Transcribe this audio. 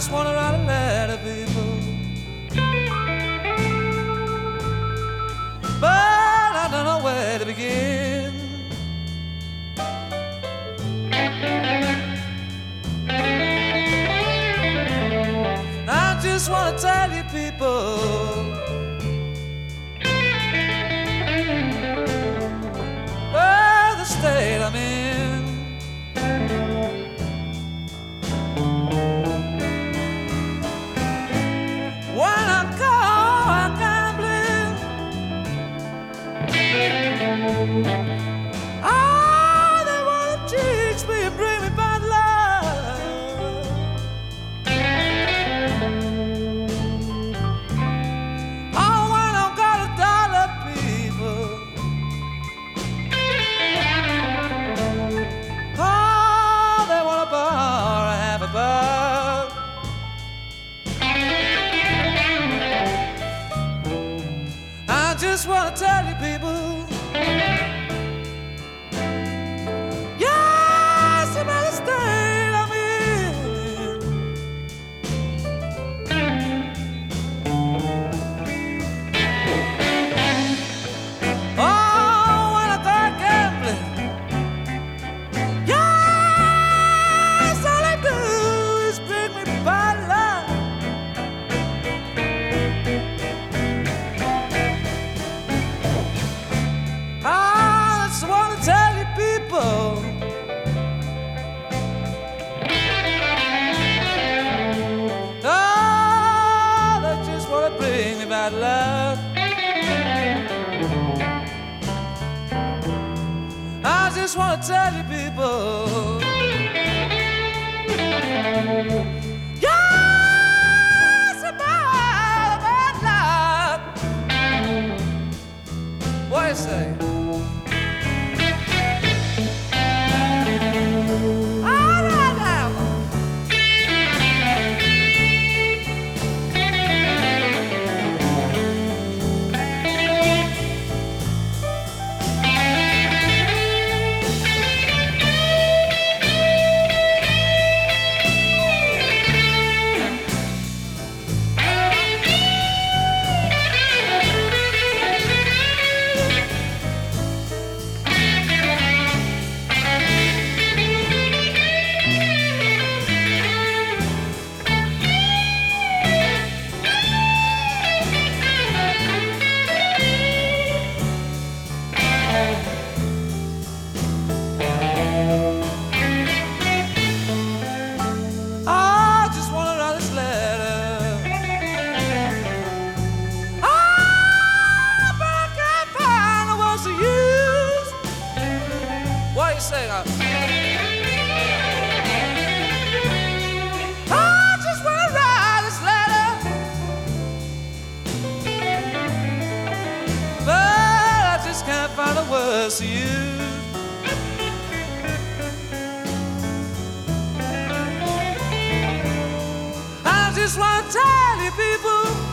just wanna write a letter, people, but I don't know where to begin. I just wanna tell you, people, the state I'm in. When I'm caught gambling, all they wanna teach me and bring me bad luck. Oh, when I've got $1, people, I just wanna tell you, people, yes, about the state I'm in. Oh, when I go gambling, yes, all I do is bring me bad luck. I just wanna tell you, people, oh, they just wanna bring me bad luck. I just wanna tell you, people, yes, about bad luck. What do you say? All right now. Say I just wanna write this letter, but I just can't find the words to use. I just wanna tell you, people,